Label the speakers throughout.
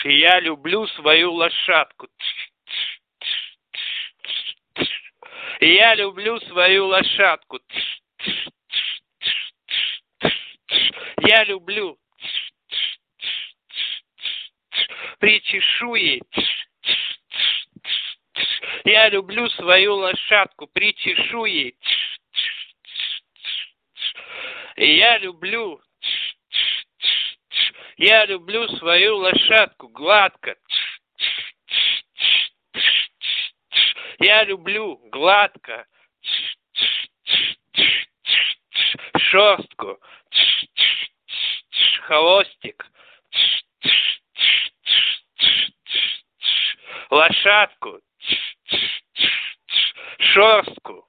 Speaker 1: Я люблю свою лошадку. Я люблю свою лошадку. Я люблю. Причешу ей. Я люблю свою лошадку. Причешу ей. Я люблю. Я люблю свою лошадку гладко. Я люблю гладко. Шерстку. Хвостик. Лошадку. Шерстку.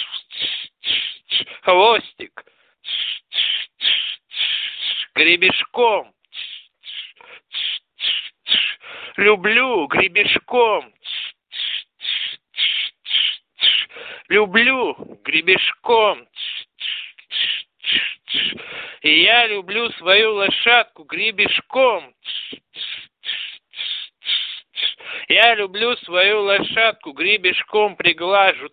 Speaker 1: Хвостик. Гребешком. Люблю гребешком. Люблю гребешком. И я люблю свою лошадку гребешком. Я люблю свою лошадку гребешком приглажу.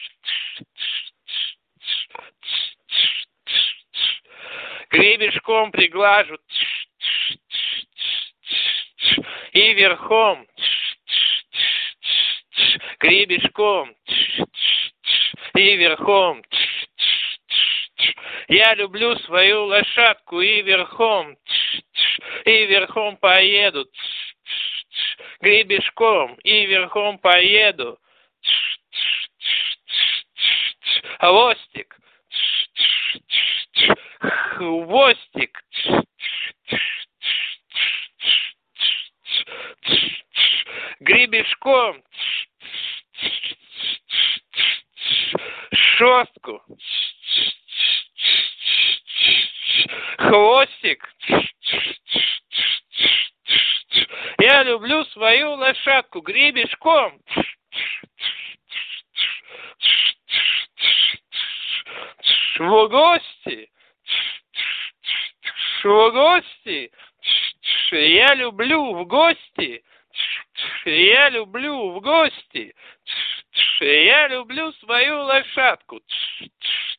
Speaker 1: Гребешком приглажу. И верхом. Гребешком. И верхом. Я люблю свою лошадку и верхом поеду. Гребешком и верхом поеду. Хвостик. Хвостик. Гребешком. Шерстку. Хвостик. Я люблю свою лошадку гребешком. В гости. В гости. Я люблю в гости. Я люблю в гости. Я люблю свою лошадку.